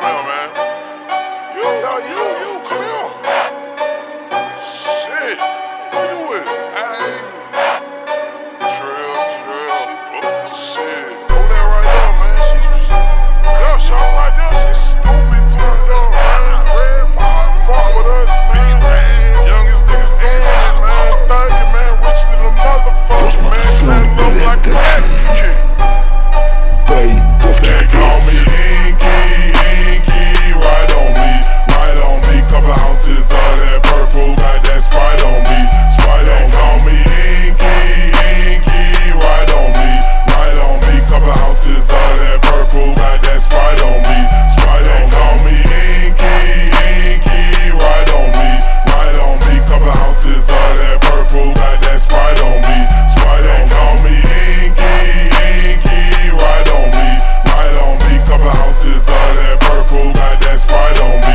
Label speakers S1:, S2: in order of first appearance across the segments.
S1: Come here, man. You, come here. Shit. Who you with? Hey. Trill. Shit. Over there right there, man. She's right there. She's stupid turned up, man. Red Paul, fuck with us, man. Youngest niggas dancing it, man. Thuggin', man. Richer than a motherfucker, man. Saddle up like a Mexican. They call me Inky, ride on me, couple ounces of that purple, got that Sprite on me, call me Inky, ride on me, couple ounces of that purple, got that Sprite on me, call me Inky, ride on me, couple ounces of that purple, got that Sprite on me, call me Inky, ride on me, couple ounces of that purple, got that Sprite on me.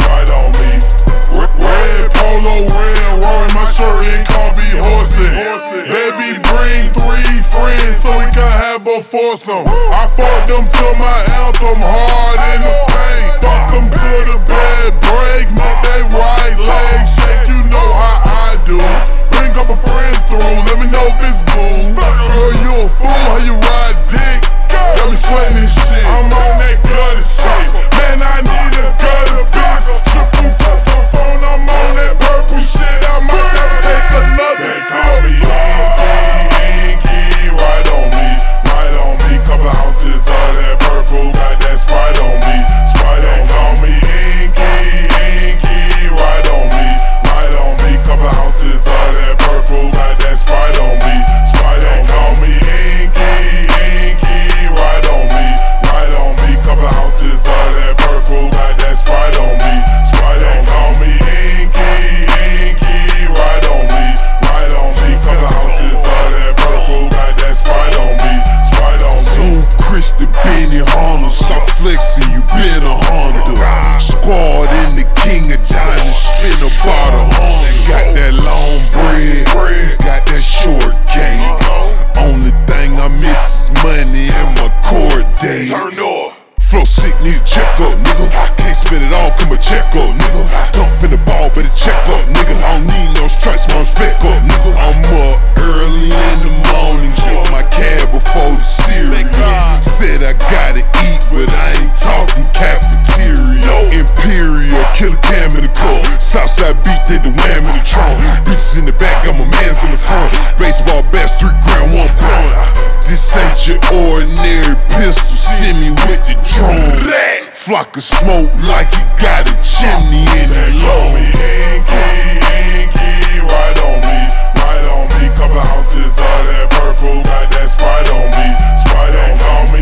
S1: Red polo, red roaring my shirt and can't be horsing. Baby, bring 3 friends so we can have a foursome. I fucked them to my anthem, hard in the paint. Fuck them to the bed, break, make they right leg shake. You know how I do. Bring a couple friends through, let me know if it's cool. Girl, you a fool, how you ride dick? Got me sweating this shit. I'm on that gutter shit. Man, I need a gutter bitch. Triple cup for phone, I'm on that purple shit. I might never take another sip. Inky, ride on me, couple ounces of that purple, got that Sprite on me, call me Inky, ride on me, couple ounces of that purple, got that Sprite on me, call me Inky, ride on me, couple ounces of that purple, got that Sprite on me, call me Inky, ride on me, couple ounces of that purple, got that Sprite on me,
S2: Soon Chris the Benny Honda, stop flexing, you been a Honda. Squad in the King of Diamonds, spin about $100. Got that long bread, got that short cake. Only thing I miss is money and my court date.
S1: Turn off.
S2: Flow sick, need a check up, nigga. Can't spend it all, come a check up, nigga. Dump in the ball, better check up, nigga. I don't need no stripes, my respect up, nigga. I'm up early in the morning, get my cab before the cereal. Said I gotta eat, but I ain't talking cafeteria. Imperial, killer cam in the car. Southside beat, they the wham in the trunk. Bitches in the back, got my mans in the front. Baseball bats, 3 grand, 1 blunt. This ain't your ordinary pistol, send me with the drone. Flock of smoke like it got a chimney in it.
S1: Call me Inky, ride on me, couple ounces of that purple, got that Sprite on me, call me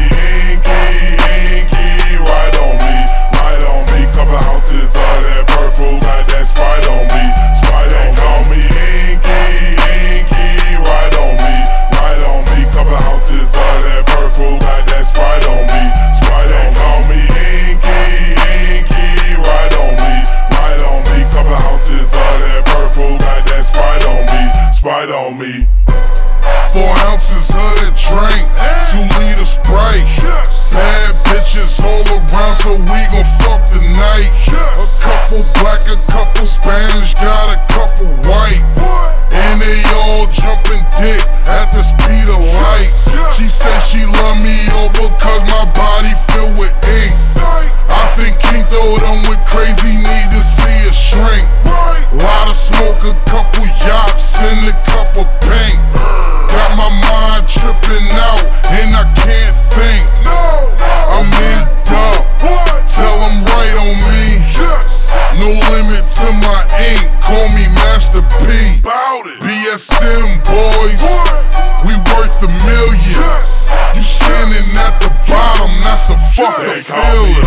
S1: Inky, ride on me, couple ounces of that purple, got that Sprite on me, call me Inky, ride on me, couple ounces of that purple, got that Sprite on me, call me Inky, ride on me, couple ounces of that purple, got that Sprite on me. 4 ounces of that drink, 2 liter Sprite. Bad bitches all around, so we gon' fuck tonight. A couple black, a couple Spanish, got a couple white. And they all jumping dick at the speed of light. She said she love me over cause my body filled with ink. I think King throw them with crazy, need to see a shrink. Lot of smoke, a couple yaps, and a couple pink. Got my mind tripping out, and I can't think. I'm in dub, tell them right on me. No limit to my ink, call me Master P. BSM boys, we worth $1 million. You standing at the bottom, that's a fucking feeling.